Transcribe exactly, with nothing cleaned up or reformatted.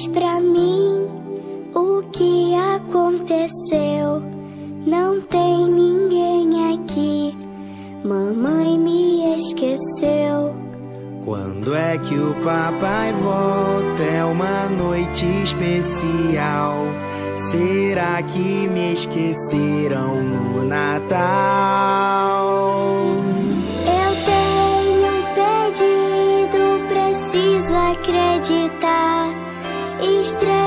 Diz pra mim o que aconteceu. Não tem ninguém aqui. Mamãe me esqueceu. Quando é que o papai volta? É uma noite especial. Será que me esqueceram no Natal? Eu tenho um pedido, preciso acreditar. Estranho